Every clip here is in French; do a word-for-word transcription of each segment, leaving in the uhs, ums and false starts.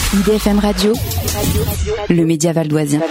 I D F M Radio, le média valdoisien.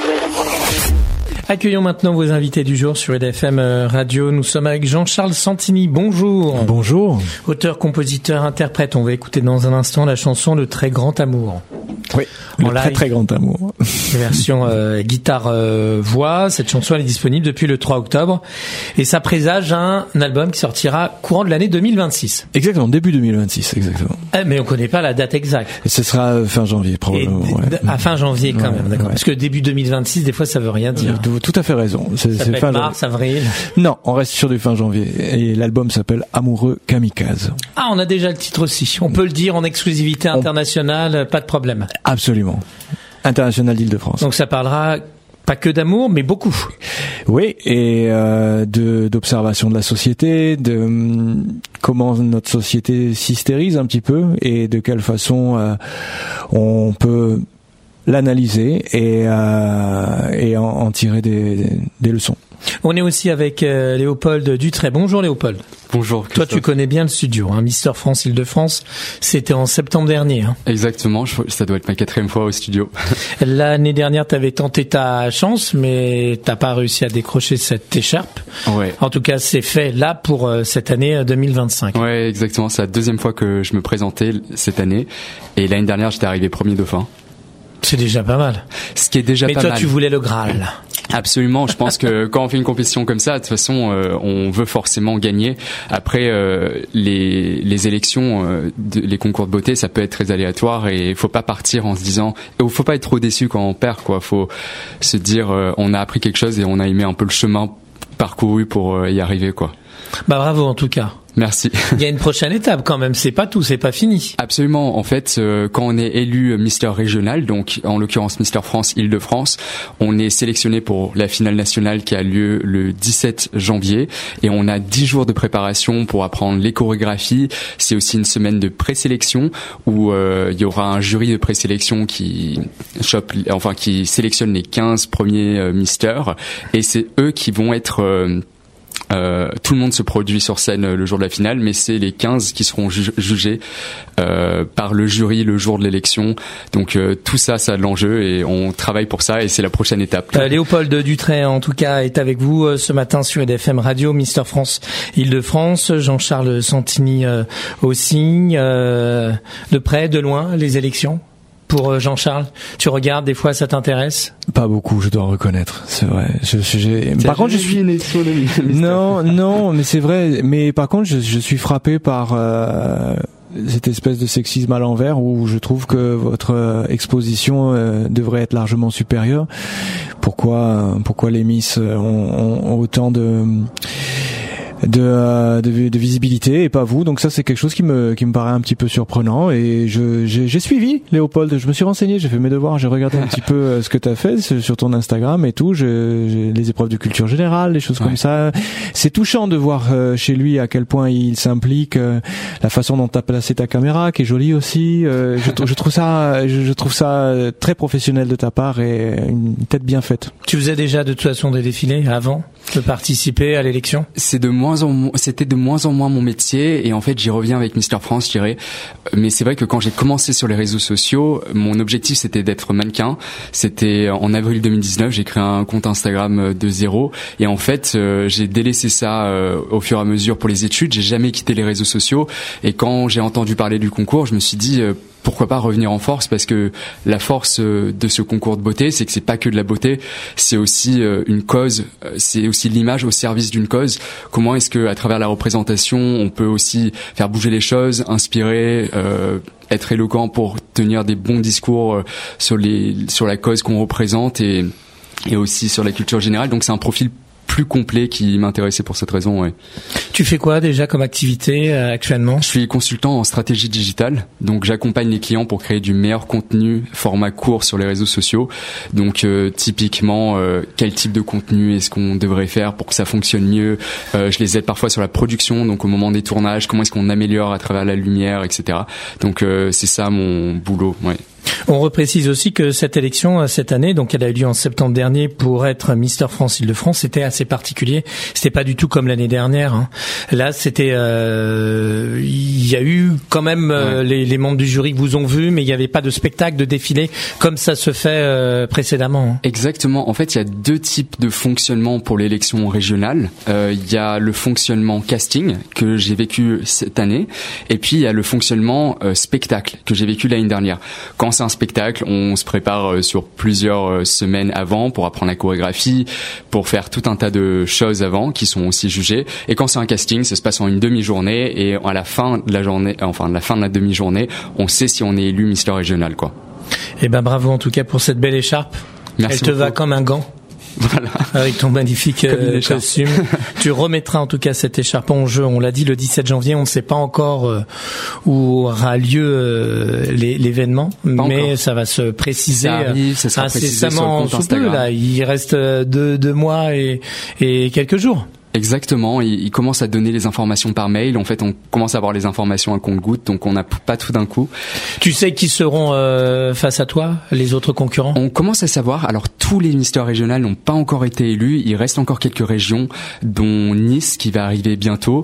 Accueillons maintenant vos invités du jour sur I D F M Radio. Nous sommes avec Jean-Charles Santini. Bonjour. Bonjour. Auteur, compositeur, interprète. On va écouter dans un instant la chanson Le Très Grand Amour. Oui, en Le live, Très Très Grand Amour. Version euh, guitare-voix. Euh, Cette chanson elle est disponible depuis le trois octobre. Et ça présage un, un album qui sortira courant de l'année deux mille vingt-six. Exactement, début deux mille vingt-six, exactement. Eh, mais on connaît pas la date exacte. Et ce sera fin janvier, probablement. Et, ouais. À fin janvier quand ouais, même, d'accord. Ouais. Parce que début deux mille vingt-six, des fois ça veut rien dire. Euh, tout à fait raison. C'est, ça c'est peut fin être mars, janvier. avril. Non, on reste sur du fin janvier. Et l'album s'appelle Amoureux Kamikaze. Ah, on a déjà le titre aussi. On peut le dire en exclusivité internationale, on... pas de problème. Absolument. International d'Île-de-France. Donc ça parlera pas que d'amour, mais beaucoup. Oui, et euh, de d'observation de la société, de hum, comment notre société s'hystérise un petit peu et de quelle façon euh, on peut l'analyser et euh, et en, en tirer des, des, des leçons. On est aussi avec euh, Léopold Dutrey. Bonjour Léopold. Bonjour Christophe. Toi tu connais bien le studio, hein, Mister France Île-de-France, c'était en septembre dernier. Hein. Exactement, je, ça doit être ma quatrième fois au studio. L'année dernière tu avais tenté ta chance, mais t'as pas réussi à décrocher cette écharpe. Ouais. En tout cas c'est fait là pour euh, cette année deux mille vingt-cinq. Ouais, exactement, c'est la deuxième fois que je me présentais cette année, et l'année dernière j'étais arrivé premier dauphin. C'est déjà pas mal. Ce qui est déjà mais pas toi, mal. Mais toi tu voulais le Graal. Absolument, je pense que quand on fait une compétition comme ça, de toute façon, euh, on veut forcément gagner. Après, euh, les, les élections, euh, de, les concours de beauté, ça peut être très aléatoire et il faut pas partir en se disant, il faut pas être trop déçu quand on perd, quoi. Faut se dire, euh, on a appris quelque chose et on a aimé un peu le chemin parcouru pour euh, y arriver, quoi. Bah bravo en tout cas. Merci. Il y a une prochaine étape quand même, c'est pas tout, c'est pas fini. Absolument. En fait, euh, quand on est élu Mister Régional, donc en l'occurrence Mister France Île-de-France, on est sélectionné pour la finale nationale qui a lieu le dix-sept janvier et on a dix jours de préparation pour apprendre les chorégraphies. C'est aussi une semaine de présélection où euh, il y aura un jury de présélection qui chope, enfin qui sélectionne les quinze premiers euh, misters et c'est eux qui vont être euh, Euh, tout le monde se produit sur scène le jour de la finale, mais c'est les quinze qui seront ju- jugés euh, par le jury le jour de l'élection. Donc euh, tout ça, ça a de l'enjeu et on travaille pour ça et c'est la prochaine étape. Euh, Léopold Dutrey, en tout cas, est avec vous euh, ce matin sur I D F M Radio, Mister France Île-de-France. Jean-Charles Santini euh, aussi. Euh, de près, de loin, les élections pour Jean-Charles, tu regardes des fois, ça t'intéresse? Pas beaucoup, je dois reconnaître. C'est vrai. Je, je, j'ai... Par contre, je suis non, non, mais c'est vrai. Mais par contre, je, je suis frappé par euh, cette espèce de sexisme à l'envers où je trouve que votre exposition euh, devrait être largement supérieure. Pourquoi, pourquoi les Miss ont, ont, ont autant de De, de, de visibilité et pas vous, donc ça c'est quelque chose qui me qui me paraît un petit peu surprenant et je j'ai, j'ai suivi Léopold, je me suis renseigné, j'ai fait mes devoirs, j'ai regardé un petit peu ce que t'as fait sur ton Instagram et tout, je, j'ai les épreuves de culture générale, les choses ouais. comme ça. C'est touchant de voir chez lui à quel point il s'implique, la façon dont t'as placé ta caméra qui est jolie aussi. Je, je trouve ça je, je trouve ça très professionnel de ta part et une tête bien faite. Tu faisais déjà de toute façon des défilés avant de participer à l'élection? C'est de moins en moins, c'était de moins en moins mon métier et en fait j'y reviens avec Mister France, je dirais. Mais c'est vrai que quand j'ai commencé sur les réseaux sociaux, mon objectif c'était d'être mannequin. C'était en avril deux mille dix-neuf, j'ai créé un compte Instagram de zéro et en fait euh, j'ai délaissé ça euh, au fur et à mesure pour les études. J'ai jamais quitté les réseaux sociaux et quand j'ai entendu parler du concours, je me suis dit euh, pourquoi pas revenir en force, parce que la force de ce concours de beauté, c'est que c'est pas que de la beauté, c'est aussi une cause, c'est aussi l'image au service d'une cause. Comment est-ce que à travers la représentation, on peut aussi faire bouger les choses, inspirer, euh, être éloquent pour tenir des bons discours sur les sur la cause qu'on représente et et aussi sur la culture générale. Donc c'est un profil plus complet qui m'intéressait pour cette raison. Ouais. Tu fais quoi déjà comme activité euh, actuellement? Je suis consultant en stratégie digitale, donc j'accompagne les clients pour créer du meilleur contenu format court sur les réseaux sociaux. Donc euh, typiquement, euh, quel type de contenu est-ce qu'on devrait faire pour que ça fonctionne mieux? euh, Je les aide parfois sur la production, donc au moment des tournages, comment est-ce qu'on améliore à travers la lumière, et cetera. Donc euh, c'est ça mon boulot. Ouais. On reprécise aussi que cette élection cette année, donc elle a eu lieu en septembre dernier pour être Mister France Île-de-France, c'était assez particulier. C'était pas du tout comme l'année dernière. Hein. Là, c'était, euh, il y a eu quand même euh, ouais. les, les membres du jury que vous ont vu, mais il n'y avait pas de spectacle, de défilé comme ça se fait euh, précédemment. Hein. Exactement. En fait, il y a deux types de fonctionnement pour l'élection régionale. Euh, il y a le fonctionnement casting que j'ai vécu cette année, et puis il y a le fonctionnement euh, spectacle que j'ai vécu l'année dernière. Quand c'est un spectacle, on se prépare sur plusieurs semaines avant pour apprendre la chorégraphie, pour faire tout un tas de choses avant qui sont aussi jugées. Et quand c'est un casting, ça se passe en une demi-journée et à la fin de la journée, enfin à la fin de la demi-journée, on sait si on est élu Mister Régional, quoi. Eh ben bravo en tout cas pour cette belle écharpe. Merci Elle te beaucoup. va comme un gant. Voilà. Avec ton magnifique euh, costume. Tu remettras en tout cas cette écharpe en jeu. On l'a dit le dix-sept janvier. On ne sait pas encore euh, où aura lieu euh, les, l'événement, pas mais encore. Ça va se préciser ça arrive, ça sera incessamment précisé sur le compte sous peu. Là, il reste deux, deux mois et, et quelques jours. Exactement, il, il commence à donner les informations par mail. En fait, on commence à avoir les informations à compte-gouttes, donc on n'a pas tout d'un coup. Tu sais qui seront euh, face à toi, les autres concurrents ? On commence à savoir. Alors, tous les Mister Régionales n'ont pas encore été élus. Il reste encore quelques régions, dont Nice qui va arriver bientôt.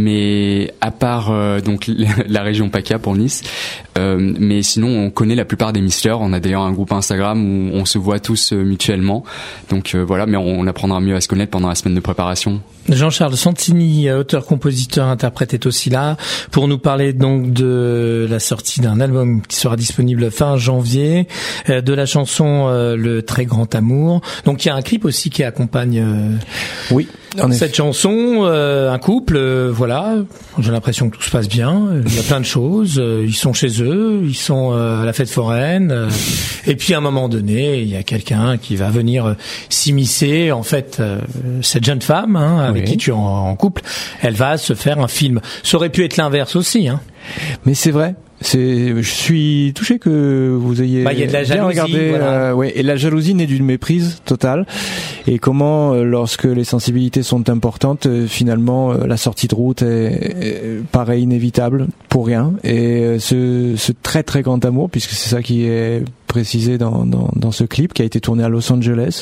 Mais à part euh, donc la région PACA pour Nice, euh, mais sinon on connaît la plupart des Misters. On a d'ailleurs un groupe Instagram où on se voit tous euh, mutuellement. Donc euh, voilà, mais on, on apprendra mieux à se connaître pendant la semaine de préparation. Jean-Charles Santini, auteur, compositeur, interprète, est aussi là pour nous parler donc de la sortie d'un album qui sera disponible fin janvier, de la chanson euh, Le Très Grand Amour. Donc il y a un clip aussi qui accompagne euh, oui, en cette effet. chanson, euh, un couple, euh, voilà. J'ai l'impression que tout se passe bien. Il y a plein de choses. Ils sont chez eux, ils sont euh, à la fête foraine. Euh, et puis à un moment donné, il y a quelqu'un qui va venir s'immiscer. En fait, euh, cette jeune femme, hein, avec oui. qui tu es en, en couple, elle va se faire un film. Ça aurait pu être l'inverse aussi, hein. Mais c'est vrai. C'est, je suis touché que vous ayez bah, y a de la bien jalousie, regardé. Voilà. Euh, ouais, et la jalousie naît d'une méprise totale. Et comment, euh, lorsque les sensibilités sont importantes, euh, finalement, euh, la sortie de route est, est, paraît inévitable pour rien. Et euh, ce, ce très très grand amour, puisque c'est ça qui est précisé dans, dans, dans ce clip qui a été tourné à Los Angeles.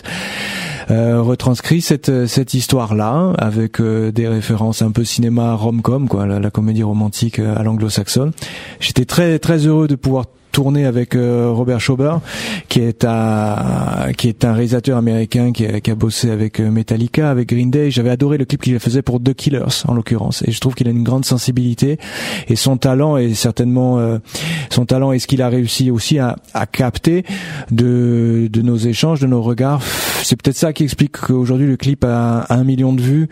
Euh, retranscrit cette cette histoire-là avec euh, des références un peu cinéma rom-com, quoi, la, la comédie romantique à l'anglo-saxonne. J'étais très très heureux de pouvoir tourné avec euh, Robert Schauber, qui est un qui est un réalisateur américain qui a, qui a bossé avec Metallica, avec Green Day. J'avais adoré le clip qu'il faisait pour The Killers en l'occurrence, et je trouve qu'il a une grande sensibilité et son talent est certainement euh, son talent est ce qu'il a réussi aussi à, à capter de de nos échanges, de nos regards. C'est peut-être ça qui explique qu'aujourd'hui le clip a un million de vues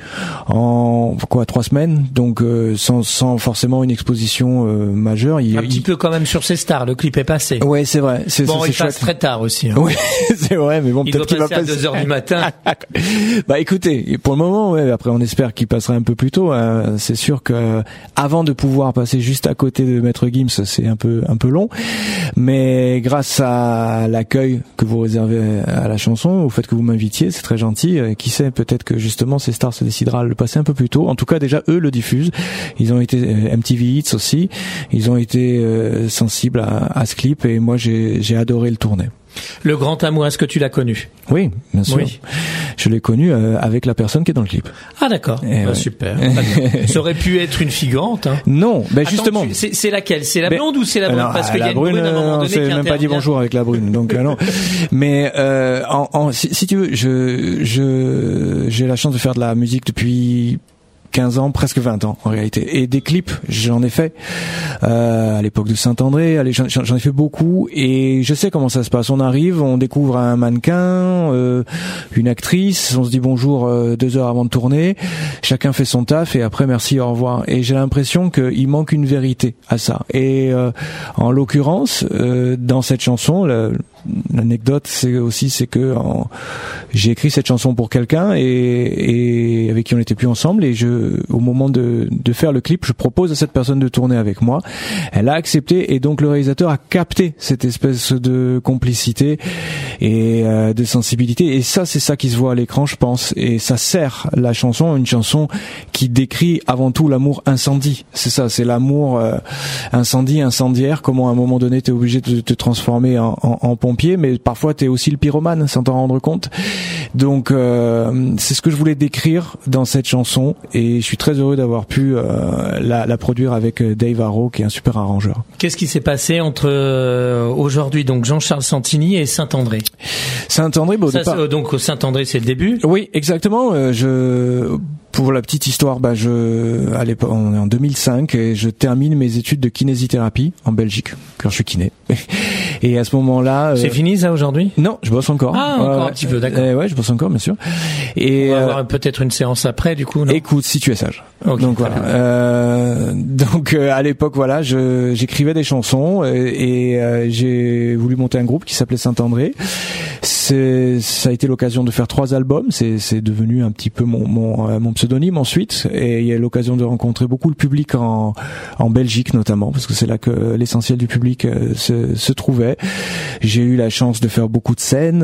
en quoi trois semaines, donc euh, sans sans forcément une exposition euh, majeure. Il, un petit il... peu quand même sur ses stars. Le clip est passé. Ouais, c'est vrai. C'est, bon, c'est, il c'est passe chouette. très tard aussi. Hein. Oui, c'est vrai, mais bon, il peut-être qu'il va passer passer à deux heures du matin. Bah, écoutez, pour le moment, ouais. Après, on espère qu'il passera un peu plus tôt. Hein. C'est sûr que avant de pouvoir passer juste à côté de Maître Gims, c'est un peu un peu long. Mais grâce à l'accueil que vous réservez à la chanson, au fait que vous m'invitiez, c'est très gentil. Qui sait, peut-être que justement ces stars se décidera à le passer un peu plus tôt. En tout cas, déjà eux le diffusent. Ils ont été M T V Hits aussi. Ils ont été euh, sensibles à, à ce clip et moi j'ai, j'ai adoré le tourner. Le Grand Amour, est-ce que tu l'as connu ? Oui, bien sûr. Oui. Je l'ai connu euh, avec la personne qui est dans le clip. Ah d'accord, bah, ouais. Super. Ça aurait pu être une figurante. Hein. Non, ben Attends, justement. Tu, c'est, c'est laquelle ? C'est la mais, blonde ou c'est la brune ? non, Parce qu'il y a une brune, brune à un moment donné qui intervient. Même pas dit bonjour avec la brune, donc euh, non. Mais euh, en, en, si, si tu veux, je, je, j'ai la chance de faire de la musique depuis quinze ans, presque vingt ans en réalité, et des clips j'en ai fait euh, à l'époque de Saint-André, allez, j'en, j'en ai fait beaucoup et je sais comment ça se passe. On arrive, on découvre un mannequin, euh, une actrice, on se dit bonjour euh, deux heures avant de tourner, chacun fait son taf et après merci, au revoir. Et j'ai l'impression qu'il manque une vérité à ça. Et euh, en l'occurrence, euh, dans cette chanson, le, l'anecdote, c'est aussi c'est que en, j'ai écrit cette chanson pour quelqu'un et, et avec qui on n'était plus ensemble, et je, au moment de, de faire le clip, je propose à cette personne de tourner avec moi. Elle a accepté, et donc le réalisateur a capté cette espèce de complicité et euh, de sensibilité. Et ça, c'est ça qui se voit à l'écran, je pense. Et ça sert la chanson, une chanson qui décrit avant tout l'amour incendie. C'est ça, c'est l'amour euh, incendie, incendiaire. Comment à un moment donné, t'es obligé de te transformer en, en, en pompier, mais parfois t'es aussi le pyromane sans t'en rendre compte. Donc euh, c'est ce que je voulais décrire dans cette chanson, et je suis très heureux d'avoir pu euh, la, la produire avec Dave Arrow, qui est un super arrangeur. Qu'est-ce qui s'est passé entre euh, aujourd'hui donc Jean-Charles Santini et Saint-André? Saint-André, bon, au Ça, départ... c'est, donc Saint-André, c'est le début. Oui, exactement. Euh, je Pour la petite histoire, bah je à l'époque, on est en deux mille cinq et je termine mes études de kinésithérapie en Belgique, car je suis kiné. Et à ce moment-là, c'est euh, fini ça aujourd'hui? Non, je bosse encore. Ah, encore euh, un petit peu, d'accord. Euh, ouais, je bosse encore, bien sûr. Et on va euh, avoir peut-être une séance après, du coup. Non, écoute, si tu es sage. Okay, donc voilà. Euh, donc euh, à l'époque, voilà, je j'écrivais des chansons et, et euh, j'ai voulu monter un groupe qui s'appelait Saint-André. C'est ça a été l'occasion de faire trois albums. C'est c'est devenu un petit peu mon mon euh, mon pseudonyme ensuite, et il y a eu l'occasion de rencontrer beaucoup le public en en Belgique notamment, parce que c'est là que l'essentiel du public euh, se se trouvait. J'ai eu la chance de faire beaucoup de scènes,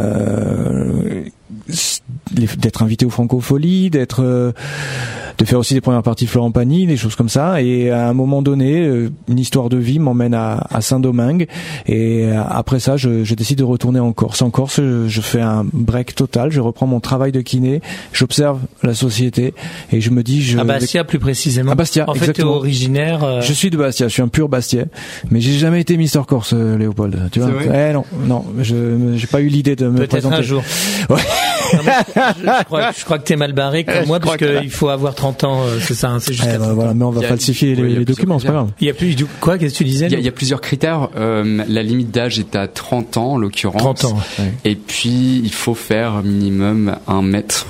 euh, d'être invité aux Francopholies, d'être euh, de faire aussi des premières parties de Florent Pagny, des choses comme ça. Et à un moment donné, une histoire de vie m'emmène à, à Saint-Domingue, et après ça, je, je décide de retourner en Corse. En Corse, je, je fais un break total, je reprends mon travail de kiné, j'observe la société et je me dis... Je à Bastia, plus précisément. À Bastia, en fait, exactement. t'es originaire... Euh... Je suis de Bastia, je suis un pur Bastiais, mais j'ai jamais été Mister Corse, Léopold. Tu vois? Eh non, non, je j'ai pas eu l'idée de me Peut-être présenter. un jour. Ouais. Non, je, je, crois, je crois que t'es mal barré comme moi, parce qu'il faut avoir trente ans, c'est ça, hein, c'est juste. Eh ben, voilà, mais on va falsifier les, les documents, c'est pas grave. Il y a plus du quoi, qu'est-ce que tu disais? Il y a, il y a plusieurs critères. Euh, la limite d'âge est à trente ans, en l'occurrence. trente ans. Ouais. Et puis il faut faire minimum un mètre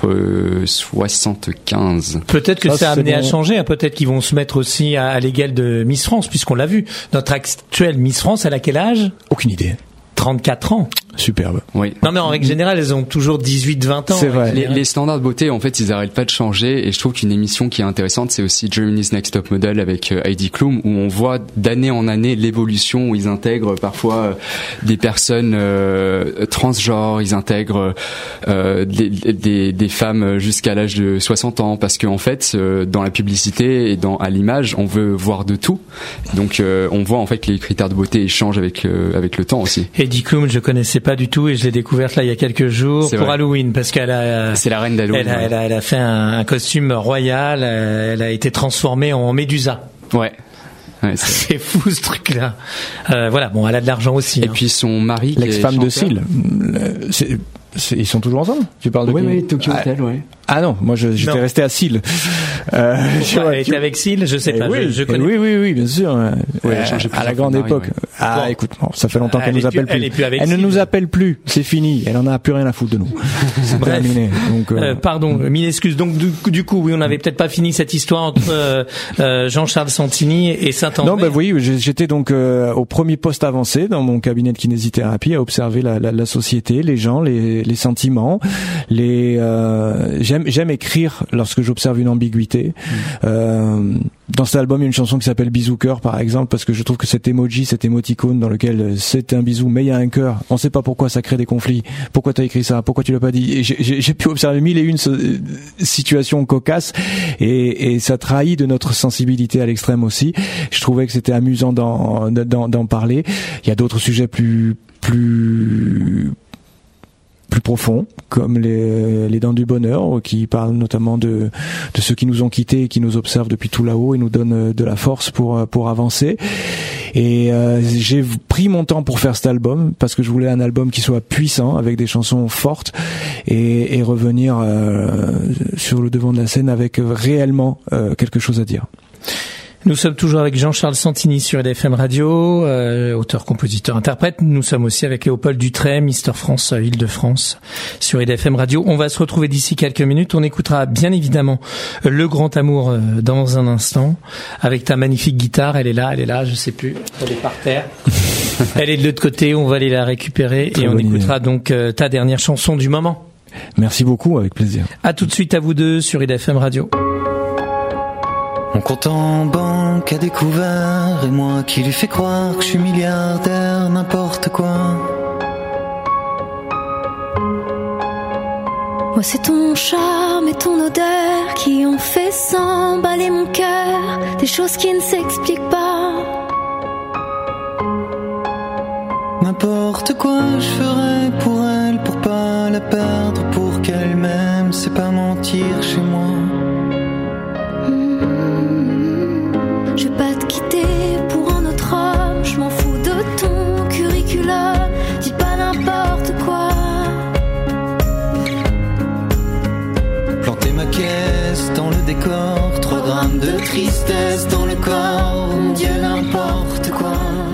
soixante-quinze. Peut-être que ah, ça a amené bon. à changer. Hein, peut-être qu'ils vont se mettre aussi à, à l'égal de Miss France, puisqu'on l'a vu. Notre actuelle Miss France, elle a quel âge? Aucune idée. trente-quatre ans. Superbe. Oui. Non mais en règle générale, elles ont toujours dix-huit vingt ans. C'est vrai. Les, les standards de beauté, en fait, ils arrêtent pas de changer, et je trouve qu'une émission qui est intéressante, c'est aussi Germany's Next Top Model avec euh, Heidi Klum, où on voit d'année en année l'évolution, où ils intègrent parfois euh, des personnes euh, transgenres, ils intègrent euh, des, des, des femmes jusqu'à l'âge de soixante ans, parce qu'en fait, euh, dans la publicité et dans à l'image, on veut voir de tout. Donc, euh, on voit en fait que les critères de beauté changent avec euh, avec le temps aussi. Heidi Klum, je connaissais pas du tout, et je l'ai découverte là il y a quelques jours c'est pour vrai. Halloween, parce qu'elle a c'est la reine d'Halloween. Elle a, ouais. elle a, elle a fait un, un costume royal, elle a été transformée en Médusa. Ouais. Ouais, c'est... c'est fou ce truc-là. Euh, voilà, bon, elle a de l'argent aussi. Et hein. puis son mari, l'ex-femme de Seal. C'est, c'est, ils sont toujours ensemble? Tu parles de Oui, qui? oui, Tokyo ah, Hotel, ouais. Ah non, moi je, j'étais non. resté à Seal. Euh, Pourquoi, elle était avec Seal, je sais eh pas. oui, je, je connais. oui, oui, oui, bien sûr. Oui, euh, à la grande mari, époque. ouais. Ah, Bon. écoute, bon, ça fait longtemps qu'elle Elle nous est plus- appelle plus. elle est plus avec Elle ne Seal. nous appelle plus. C'est fini. Elle en a plus rien à foutre de nous. C'est Bref. terminé. Donc, euh, Euh, pardon, mille excuses. Donc du, coup- du coup, oui, on n'avait peut-être pas fini cette histoire entre euh, euh, Jean-Charles Santini et Saint-André. non, bah oui, j'étais donc euh, au premier poste avancé dans mon cabinet de kinésithérapie à observer la, la, la société, les gens, les, les sentiments. Les euh, j'aime j'aime écrire lorsque j'observe une ambiguïté. Mmh. Euh, dans cet album, il y a une chanson qui s'appelle Bisou cœur, par exemple, parce que je trouve que cet emoji, cet émoticône dans lequel c'est un bisou, mais il y a un cœur. On sait pas pourquoi ça crée des conflits. Pourquoi t'as écrit ça? Pourquoi tu l'as pas dit? Et j'ai, j'ai, j'ai pu observer mille et une situations cocasses, et, et ça trahit de notre sensibilité à l'extrême aussi. Je trouvais que c'était amusant d'en, d'en, d'en parler. Il y a d'autres sujets plus, plus, plus profonds, comme les, les dents du bonheur, qui parlent notamment de, de ceux qui nous ont quittés et qui nous observent depuis tout là-haut et nous donnent de la force pour, pour avancer. Et euh, j'ai pris mon temps pour faire cet album, parce que je voulais un album qui soit puissant, avec des chansons fortes, et, et revenir euh, sur le devant de la scène avec réellement euh, quelque chose à dire. Nous sommes toujours avec Jean-Charles Santini sur E D F M Radio, euh, auteur, compositeur, interprète. Nous sommes aussi avec Léopold Dutrey, Mister France, euh, Île-de-France, sur E D F M Radio. On va se retrouver d'ici quelques minutes. On écoutera bien évidemment Le Grand Amour euh, dans un instant, avec ta magnifique guitare. Elle est là, elle est là, je sais plus. Elle est par terre. Elle est de l'autre côté, on va aller la récupérer Très et on écoutera idée. donc euh, ta dernière chanson du moment. Merci beaucoup, avec plaisir. À tout de suite à vous deux sur I D F M Radio. Mon compte en banque a découvert, et moi qui lui fais croire que je suis milliardaire, n'importe quoi. Moi c'est ton charme et ton odeur qui ont fait s'emballer mon cœur, des choses qui ne s'expliquent pas. N'importe quoi je ferais pour elle, pour pas la perdre, pour qu'elle m'aime, c'est pas mentir chez moi. Mmh, je vais pas te quitter pour un autre homme, je m'en fous de ton curriculum, dis pas n'importe quoi. Planter ma caisse dans le décor, trois grammes de tristesse dans le corps, oh mon Dieu n'importe quoi.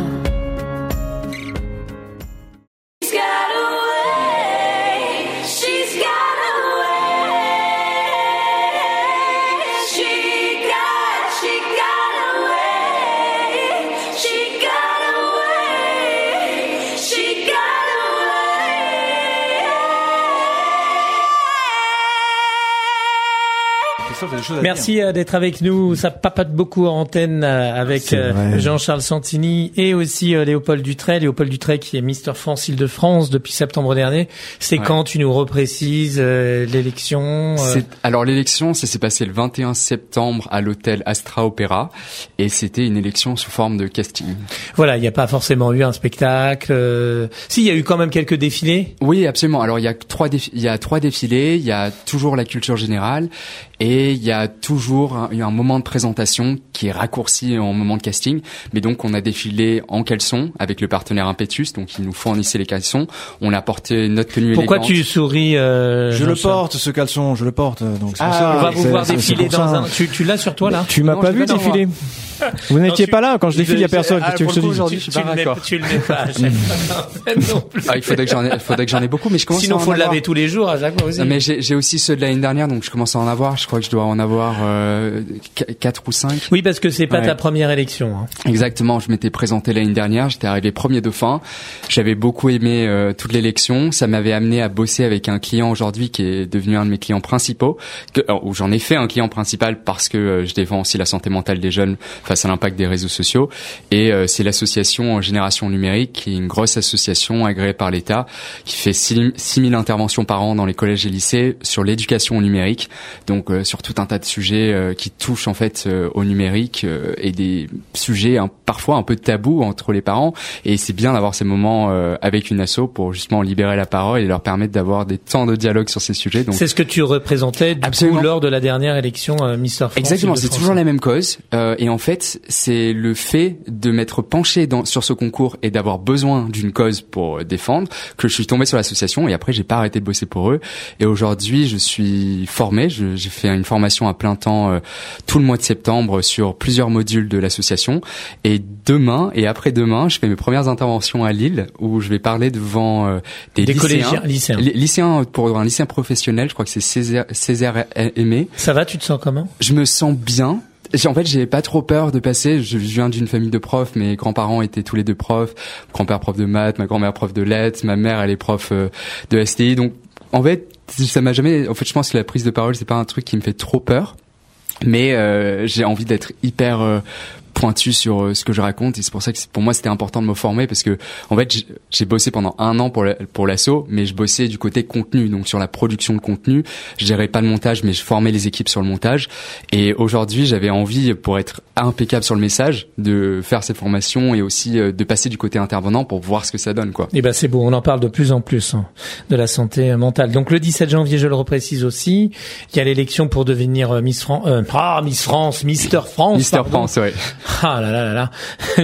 Merci d'être avec nous. Ça papote beaucoup en antenne avec Jean-Charles Santini et aussi Léopold Dutrey. Léopold Dutrey qui est Mister France Île-de-France depuis septembre dernier. C'est ouais. Quand tu nous reprécises euh, l'élection euh... Alors l'élection, ça s'est passé le vingt et un septembre à l'hôtel Astra Opéra et c'était une élection sous forme de casting. Voilà, il n'y a pas forcément eu un spectacle. Euh... Si, il y a eu quand même quelques défilés. Oui, absolument. Alors il y a trois, défi- il y a trois défilés. Il y a toujours la culture générale. Et il y a toujours un, un moment de présentation qui est raccourci en moment de casting. Mais donc, on a défilé en caleçon avec le partenaire Impetus. Donc, ils nous fournissaient les caleçons. On a porté notre tenue élégante. Pourquoi tu souris euh, Je le porte, ce caleçon. Je le porte. Donc, c'est ah, ça, on va vous c'est, voir c'est, défiler c'est dans un... Tu, tu l'as sur toi, là? Tu m'as non, pas vu défiler. Vous n'étiez non, pas là. Quand je défile, il y a personne. Ah, tu pour le coup, aujourd'hui, je suis pas d'accord. Tu le mets pas à chaque fois. Non plus. Ah, il faudrait que j'en ai, il faudrait que j'en ai beaucoup, mais je commence Sinon, à en faut avoir. le laver tous les jours à chaque fois aussi. Non, mais j'ai, j'ai aussi ceux de l'année dernière, donc je commence à en avoir. Je crois que je dois en avoir euh, quatre ou cinq. Oui, parce que c'est pas ouais. ta première élection. Hein. Exactement. Je m'étais présenté l'année dernière. J'étais arrivé premier dauphin. J'avais beaucoup aimé euh, toute l'élection. Ça m'avait amené à bosser avec un client aujourd'hui qui est devenu un de mes clients principaux. Que, alors, où j'en ai fait un client principal parce que euh, je défends aussi la santé mentale des jeunes face à l'impact des réseaux sociaux. Et euh, c'est l'association Génération Numérique, qui est une grosse association agréée par l'État, qui fait six mille interventions par an dans les collèges et lycées sur l'éducation au numérique. Donc euh, sur tout un tas de sujets euh, qui touchent en fait euh, au numérique euh, et des sujets hein, parfois un peu tabous entre les parents. Et c'est bien d'avoir ces moments euh, avec une asso pour justement libérer la parole et leur permettre d'avoir des temps de dialogue sur ces sujets. Donc c'est ce que tu représentais du coup, lors de la dernière élection euh, Mister France. Exactement, c'est toujours la même cause. Euh, et en fait, c'est le fait de m'être penché dans, sur ce concours et d'avoir besoin d'une cause pour défendre que je suis tombé sur l'association et après j'ai pas arrêté de bosser pour eux. Et aujourd'hui, je suis formé, je, j'ai fait une formation à plein temps euh, tout le mois de septembre sur plusieurs modules de l'association. Et demain et après-demain, je fais mes premières interventions à Lille où je vais parler devant euh, des, des lycéens, lycéens. lycéens pour un lycéen professionnel. Je crois que c'est Césaire, Césaire Aimé. Ça va, tu te sens comment? Je me sens bien. En fait, j'ai pas trop peur de passer. Je viens d'une famille de profs. Mes grands-parents étaient tous les deux profs. Mon grand-père prof de maths, ma grand-mère prof de lettres, ma mère elle est prof de S T I. Donc, en fait, ça m'a jamais. En fait, je pense que la prise de parole c'est pas un truc qui me fait trop peur, mais euh, j'ai envie d'être hyper euh, pointu sur euh, ce que je raconte et c'est pour ça que pour moi c'était important de me former parce que en fait j'ai, j'ai bossé pendant un an pour la, pour l'asso mais je bossais du côté contenu donc sur la production de contenu, je gérais pas le montage mais je formais les équipes sur le montage et aujourd'hui j'avais envie pour être impeccable sur le message de faire cette formation et aussi euh, de passer du côté intervenant pour voir ce que ça donne quoi. Et ben c'est beau, on en parle de plus en plus hein, de la santé mentale. Donc le dix-sept janvier, je le reprécise aussi, il y a l'élection pour devenir euh, Miss France euh, ah Miss France, Mister France Mister France ouais. Ah là là là là,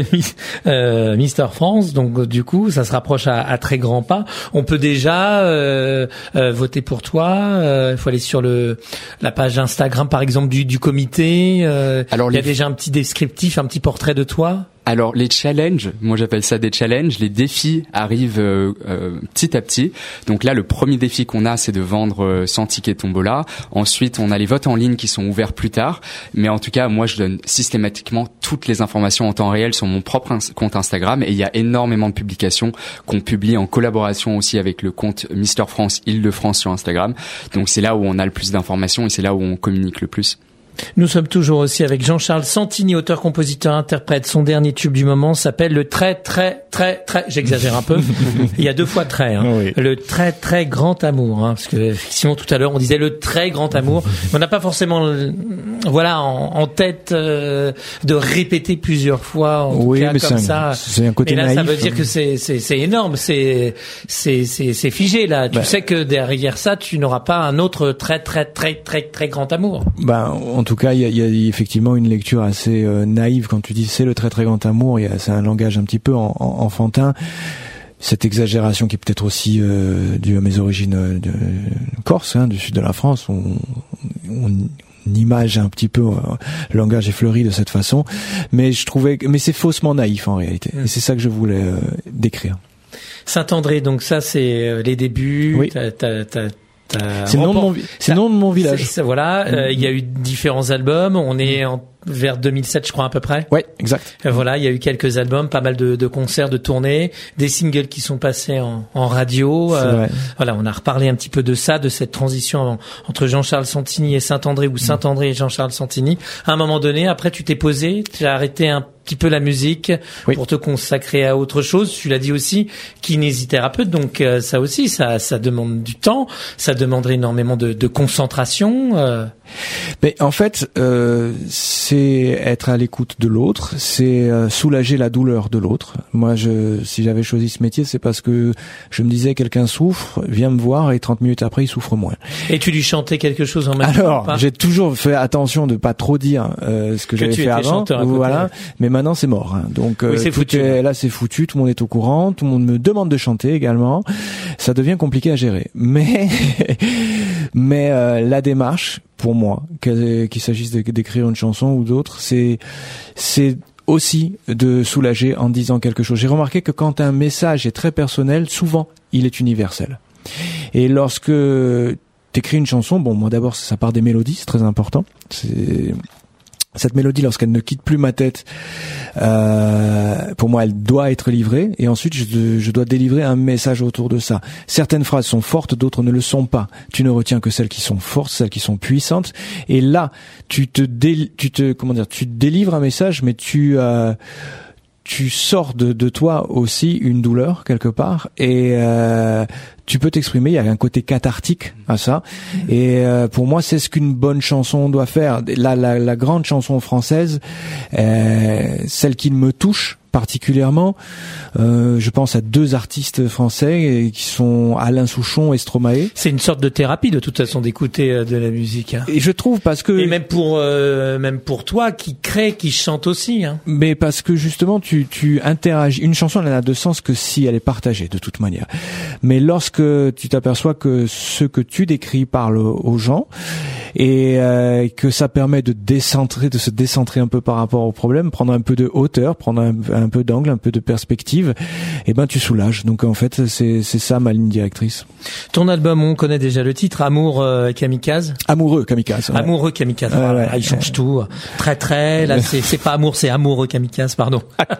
euh, Mister France. Donc du coup, ça se rapproche à, à très grands pas. On peut déjà euh, euh, voter pour toi. Il euh, faut aller sur le la page Instagram, par exemple, du, du comité. Euh, Alors il y a les... déjà un petit descriptif, un petit portrait de toi. Alors les challenges, moi j'appelle ça des challenges, les défis arrivent euh, euh, petit à petit. Donc là le premier défi qu'on a c'est de vendre euh, cent tickets tombola. Ensuite on a les votes en ligne qui sont ouverts plus tard. Mais en tout cas moi je donne systématiquement toutes les informations en temps réel sur mon propre ins- compte Instagram et il y a énormément de publications qu'on publie en collaboration aussi avec le compte Mister France Île-de-France sur Instagram. Donc c'est là où on a le plus d'informations et c'est là où on communique le plus. Nous sommes toujours aussi avec Jean-Charles Santini, auteur, compositeur, interprète. Son dernier tube du moment s'appelle le très très très très, j'exagère un peu, il y a deux fois très, hein. Oui. Le très très grand amour, hein, parce que effectivement tout à l'heure on disait le très grand amour, mais on n'a pas forcément, voilà, en, en tête euh, de répéter plusieurs fois, en oui, tout cas mais comme c'est un, ça. C'est un côté mais là naïf, ça veut dire que c'est c'est c'est énorme, c'est c'est c'est c'est figé là. Tu bah, sais que derrière ça tu n'auras pas un autre très très très très très grand amour. Ben on En tout cas, il y a, il y a effectivement une lecture assez euh, naïve quand tu dis c'est le très très grand amour. Il y a, c'est un langage un petit peu en, en, enfantin. Cette exagération qui est peut-être aussi euh, due à mes origines euh, de, corse, hein, du sud de la France. On, on, on image un petit peu, euh, le langage est fleuri de cette façon. Mais je trouvais, mais c'est faussement naïf en réalité. Mmh. Et c'est ça que je voulais euh, décrire. Saint-André, donc ça c'est euh, les débuts. Oui. T'as, t'as, t'as... C'est le nom de mon, c'est le nom de mon village. C'est, c'est, voilà, il euh, y a eu différents albums. On est en, vers deux mille sept, je crois à peu près. Ouais, exact. Euh, voilà, il y a eu quelques albums, pas mal de, de concerts, de tournées, des singles qui sont passés en, en radio. Euh, voilà, on a reparlé un petit peu de ça, de cette transition en, entre Jean-Charles Santini et Saint-André ou Saint-André et Jean-Charles Santini. À un moment donné, après, tu t'es posé, tu as arrêté un petit peu la musique oui. pour te consacrer à autre chose. Tu l'as dit aussi, kinésithérapeute, donc euh, ça aussi, ça, ça demande du temps, ça demanderait énormément de, de concentration. Euh. Mais en fait, euh, c'est être à l'écoute de l'autre, c'est euh, soulager la douleur de l'autre. Moi, je, si j'avais choisi ce métier, c'est parce que je me disais quelqu'un souffre, viens me voir et trente minutes après, il souffre moins. Et tu lui chantais quelque chose en même temps? Alors, j'ai toujours fait attention de pas trop dire euh, ce que, que j'avais fait avant. Voilà, mais maintenant c'est mort. Hein. Donc oui, c'est tout foutu, est, là, c'est foutu. Tout le monde est au courant. Tout le monde me demande de chanter également. Ça devient compliqué à gérer. Mais mais euh, la démarche, pour moi, qu'il s'agisse d'écrire une chanson ou d'autres, c'est c'est aussi de soulager en disant quelque chose. J'ai remarqué que quand un message est très personnel, souvent il est universel. Et lorsque t'écris une chanson, bon, moi d'abord ça part des mélodies, c'est très important. C'est cette mélodie, lorsqu'elle ne quitte plus ma tête, euh, pour moi, elle doit être livrée. Et ensuite, je, je dois délivrer un message autour de ça. Certaines phrases sont fortes, d'autres ne le sont pas. Tu ne retiens que celles qui sont fortes, celles qui sont puissantes. Et là, tu te, dé, tu te, comment dire, tu délivres un message, mais tu, euh, tu sors de, de toi aussi une douleur quelque part. Et euh, tu peux t'exprimer, il y a un côté cathartique à ça. Et euh, pour moi, c'est ce qu'une bonne chanson doit faire. La, la, la grande chanson française, euh, celle qui me touche particulièrement, euh, je pense à deux artistes français qui sont Alain Souchon et Stromae. C'est une sorte de thérapie de toute façon d'écouter euh, de la musique. Hein. Et je trouve parce que et même pour euh, même pour toi qui crée, qui chante aussi. Hein. Mais parce que justement tu tu interagis. Une chanson elle n'a de sens que si elle est partagée de toute manière. Mais lorsque tu t'aperçois que ce que tu décris parle aux gens et euh, que ça permet de décentrer, de se décentrer un peu par rapport au problème, prendre un peu de hauteur, prendre un, un peu d'angle, un peu de perspective, et ben tu soulages. Donc en fait, c'est c'est ça ma ligne directrice. Ton album, on connaît déjà le titre, Amour euh, Kamikaze. Amoureux Kamikaze. Ouais. Amoureux Kamikaze. Ouais, voilà, ouais. Il change tout. Très très. Là, c'est c'est pas amour, c'est amoureux Kamikaze. Pardon.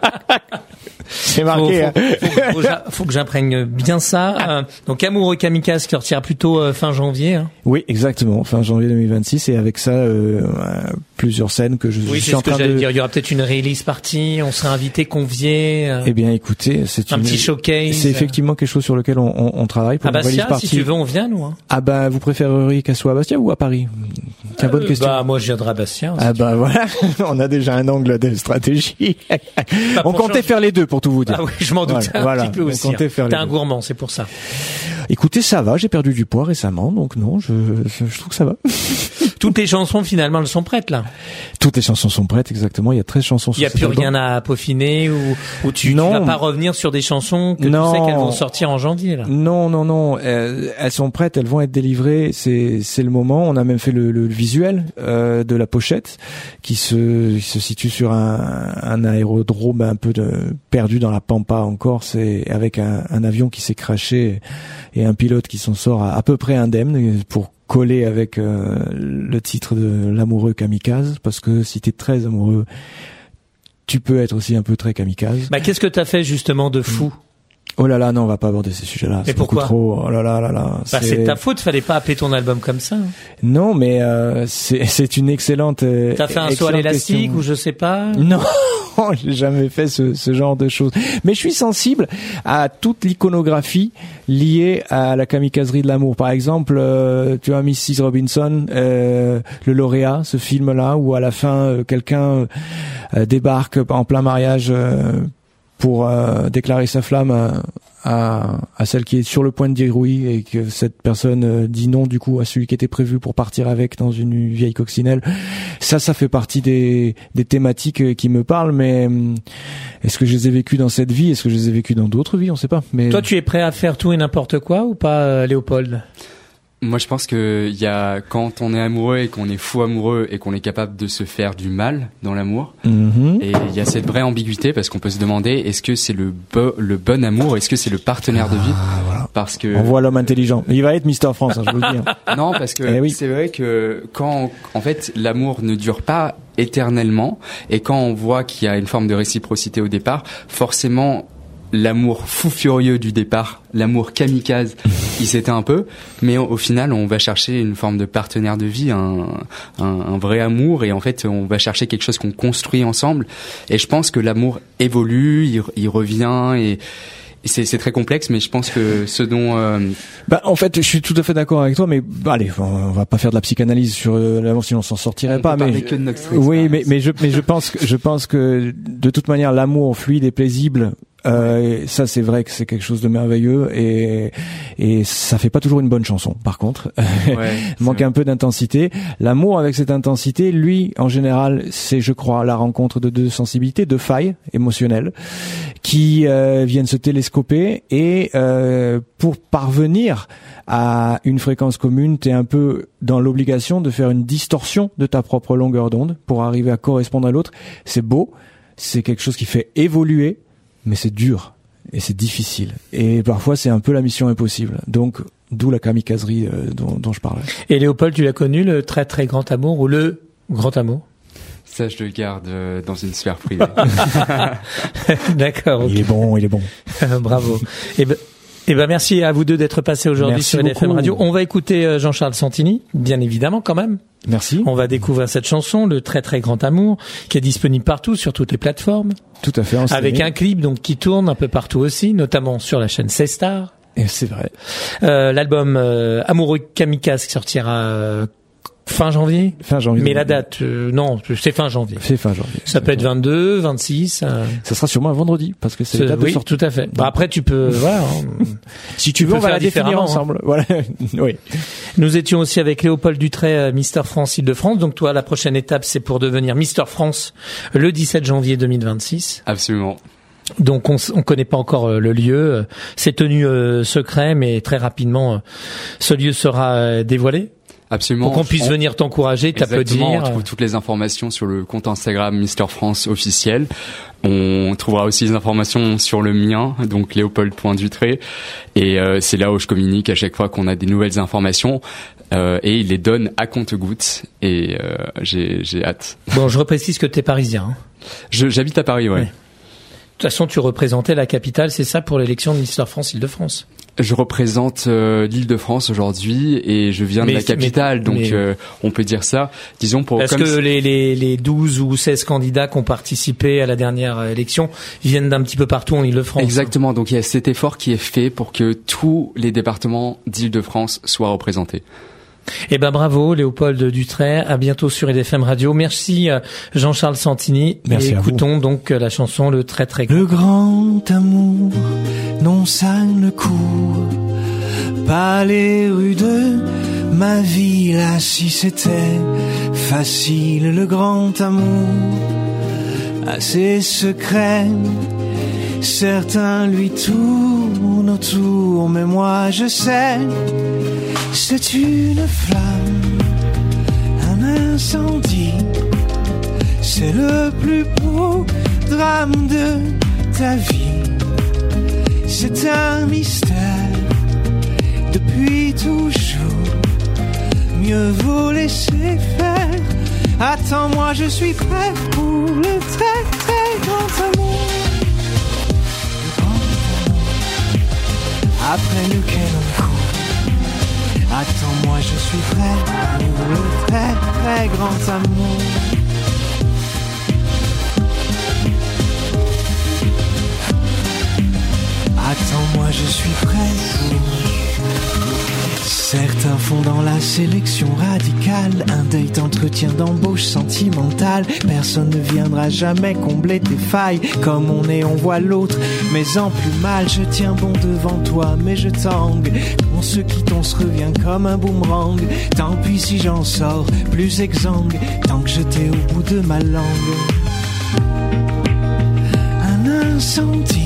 C'est marqué. Faut, faut, faut, faut, faut, faut que j'imprègne bien ça. Euh, donc Amoureux Kamikaze qui sortira plutôt euh, fin janvier. Hein. Oui, exactement, fin janvier deux mille vingt-six, et avec ça euh, plusieurs scènes que je, oui, je suis en train de. Oui, c'est ce que j'allais dire. Il y aura peut-être une release party. On sera invité, convié. Euh, eh bien, écoutez, c'est un une, petit showcase. C'est effectivement quelque chose sur lequel on, on, on travaille pour à une release Bastia, party. si tu veux, on vient nous. Hein. Ah bah, vous préféreriez qu'elle soit à Bastia ou à Paris? C'est une bonne euh, question. Bah moi, je viendrai à Bastia. Ah bah voilà, on a déjà un angle de stratégie. Bah, on comptait faire les deux pour tout vous dire. Ah oui, je m'en doute voilà, un voilà, petit peu on aussi. comptait faire les T'es un deux. gourmand, c'est pour ça. Écoutez, ça va, j'ai perdu du poids récemment, donc non, je, je, je trouve que ça va. Toutes les chansons finalement elles sont prêtes là. Toutes les chansons sont prêtes, exactement. Il y a treize chansons. Il y a plus rien à peaufiner ou ou tu, tu vas pas revenir sur des chansons que non. tu sais qu'elles vont sortir en janvier là. Non, non, non. Elles, elles sont prêtes, elles vont être délivrées. C'est c'est le moment. On a même fait le, le visuel euh, de la pochette qui se qui se situe sur un, un aérodrome un peu de, perdu dans la pampa encore. C'est avec un, un avion qui s'est crashé et un pilote qui s'en sort à, à peu près indemne pour coller avec euh, le titre de l'amoureux kamikaze, parce que si t'es très amoureux, tu peux être aussi un peu très kamikaze. Bah qu'est-ce que t'as fait justement de fou? Oh là là, non, on va pas aborder ces sujets-là. Mais pourquoi? Trop. Oh là là là là. Bah c'est... c'est ta faute, fallait pas appeler ton album comme ça. Hein. Non, mais euh, c'est c'est une excellente. Euh, T'as fait un saut à l'élastique ou je sais pas? Non, j'ai jamais fait ce ce genre de choses. Mais je suis sensible à toute l'iconographie liée à la kamikazerie de l'amour. Par exemple, euh, tu as missus Robinson, euh, le lauréat, ce film-là, où à la fin euh, quelqu'un euh, débarque en plein mariage. Euh, pour euh, déclarer sa flamme à, à, à celle qui est sur le point de dire oui, et que cette personne euh, dit non du coup à celui qui était prévu pour partir avec dans une vieille coccinelle. Ça, ça fait partie des, des thématiques euh, qui me parlent, mais euh, est-ce que je les ai vécues dans cette vie? Est-ce que je les ai vécues dans d'autres vies? On sait pas. Mais toi, tu es prêt à faire tout et n'importe quoi ou pas, euh, Léopold? Moi, je pense que il y a quand on est amoureux et qu'on est fou amoureux et qu'on est capable de se faire du mal dans l'amour. Mm-hmm. Et il y a cette vraie ambiguïté parce qu'on peut se demander est-ce que c'est le bo- le bon amour, est-ce que c'est le partenaire de vie? Ah, voilà. Parce que on voit l'homme intelligent. Il va être mister France, hein, je vous le dis. Hein. Non, parce que eh oui. C'est vrai que quand en fait l'amour ne dure pas éternellement et quand on voit qu'il y a une forme de réciprocité au départ, forcément l'amour fou furieux du départ, l'amour kamikaze, il s'éteint un peu, mais au, au final, on va chercher une forme de partenaire de vie, un, un, un vrai amour, et en fait, on va chercher quelque chose qu'on construit ensemble. Et je pense que l'amour évolue, il, il revient, et, et c'est, c'est très complexe, mais je pense que ce dont... Euh... Bah, en fait, je suis tout à fait d'accord avec toi, mais bah, allez, on va pas faire de la psychanalyse sur euh, l'amour, sinon on s'en sortirait on pas. Peut mais que de notre oui, mais mais je mais je pense que je pense que de toute manière, l'amour fluide et paisible. Euh, et ça, c'est vrai que c'est quelque chose de merveilleux, et et ça fait pas toujours une bonne chanson. Par contre, ouais, manque un peu d'intensité. L'amour avec cette intensité, lui, en général, c'est, je crois, la rencontre de deux sensibilités, deux failles émotionnelles, qui euh, viennent se télescoper, et euh, pour parvenir à une fréquence commune, t'es un peu dans l'obligation de faire une distorsion de ta propre longueur d'onde pour arriver à correspondre à l'autre. C'est beau, c'est quelque chose qui fait évoluer. Mais c'est dur et c'est difficile, et parfois c'est un peu la mission impossible. Donc d'où la kamikazerie euh, dont, dont je parlais. Et Léopold, tu l'as connu, le très très grand amour ou le grand amour? Ça, je le garde euh, dans une sphère privée. D'accord. Okay. Il est bon, il est bon. Bravo. Et ben. Eh ben merci à vous deux d'être passés aujourd'hui merci sur L F M Radio. On va écouter Jean-Charles Santini, bien évidemment quand même. Merci. On va découvrir cette chanson, le très très grand amour, qui est disponible partout sur toutes les plateformes. Tout à fait. Avec un clip donc qui tourne un peu partout aussi, notamment sur la chaîne C Star. Et c'est vrai. Euh, l'album euh, Amoureux Kamikaze qui sortira euh, fin janvier. Fin janvier. Mais la date, euh, non, c'est fin janvier. C'est fin janvier. Ça peut être vingt-deux, vingt-six. Euh... Ça sera sûrement un vendredi, parce que c'est la date oui, de sortie. tout à fait. Bah après, tu peux, voilà. Hein. Si tu, tu veux, on va la définir ensemble. Hein. Voilà. Oui. Nous étions aussi avec Léopold Dutrey, euh, mister France Île-de-France. Donc toi, la prochaine étape, c'est pour devenir mister France le dix-sept janvier deux mille vingt-six. Absolument. Donc on on connaît pas encore euh, le lieu. C'est tenu euh, secret, mais très rapidement, euh, ce lieu sera euh, dévoilé. Absolument. Pour qu'on puisse on... venir t'encourager, t'applaudir. On trouve toutes les informations sur le compte Instagram mister France officiel. On trouvera aussi les informations sur le mien, donc léopold point dutrey. Et euh, c'est là où je communique à chaque fois qu'on a des nouvelles informations. Euh, et il les donne à compte-gouttes. Et euh, j'ai, j'ai hâte. Bon, je reprécise que t'es parisien. Hein. Je, j'habite à Paris, ouais. Oui. De toute façon, tu représentais la capitale, c'est ça, pour l'élection de mister France Île-de-France. Je représente euh, l'Île-de-France aujourd'hui et je viens mais, de la capitale, mais, donc mais... Euh, on peut dire ça. Disons pour. Est-ce que les, les, les douze ou seize candidats qui ont participé à la dernière élection viennent d'un petit peu partout en Île-de-France? Exactement. Donc il y a cet effort qui est fait pour que tous les départements d'Île-de-France soient représentés. Eh ben bravo Léopold Dutrey, à bientôt sur L F M Radio. Merci Jean-Charles Santini. Merci. Et écoutons donc la chanson Le très très grand. Le grand amour, non ça ne court pas les rues de ma vie là si c'était facile, le grand amour assez secret. Certains lui tournent autour, mais moi je sais, c'est une flamme, un incendie. C'est le plus beau drame de ta vie. C'est un mystère depuis toujours. Mieux vaut laisser faire. Attends-moi, je suis prêt pour le très très grand amour. Le grand amour après lequel on court. Attends-moi, je suis prêt pour le très très grand amour. Attends-moi, je suis prêt. Certains font dans la sélection radicale un deuil d'entretien d'embauche sentimentale. Personne ne viendra jamais combler tes failles. Comme on est, on voit l'autre, mais en plus mal. Je tiens bon devant toi, mais je tangue. On se quitte, on se revient comme un boomerang. Tant pis si j'en sors plus exsangue, tant que je t'ai au bout de ma langue. Un incendie,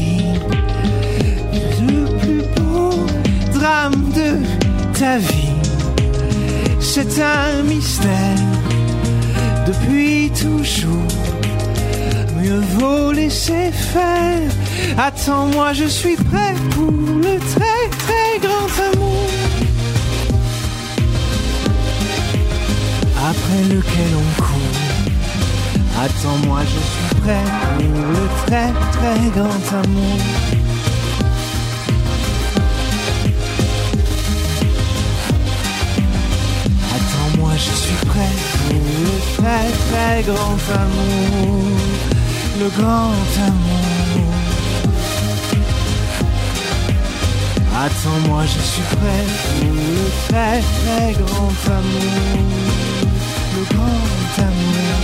drame de ta vie, c'est un mystère depuis toujours. Mieux vaut laisser faire. Attends-moi, je suis prêt pour le très très grand amour. Après lequel on court. Attends-moi, je suis prêt pour le très très grand amour. Je suis prêt pour le très très grand amour, le grand amour. Attends-moi, je suis prêt pour le très très grand amour, le grand amour.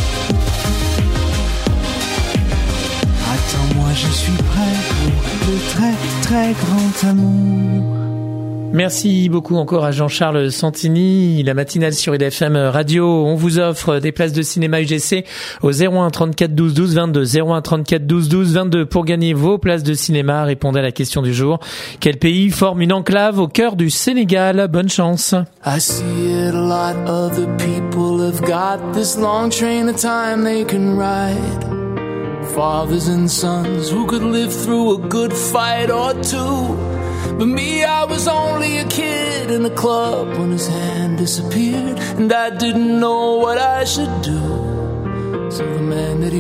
Attends-moi, je suis prêt pour le très très grand amour. Merci beaucoup encore à Jean-Charles Santini. La matinale sur I D F M Radio. On vous offre des places de cinéma U G C au zéro un trente-quatre douze douze vingt-deux. zéro un trente-quatre douze douze vingt-deux pour gagner vos places de cinéma. Répondez à la question du jour. Quel pays forme une enclave au cœur du Sénégal? Bonne chance. I see it a lot. Other people have got this long train of time they can ride. Fathers and sons who could live through a good fight or two. But me, I was only a kid in a club when his hand disappeared, and I didn't know what I should do. So the man that he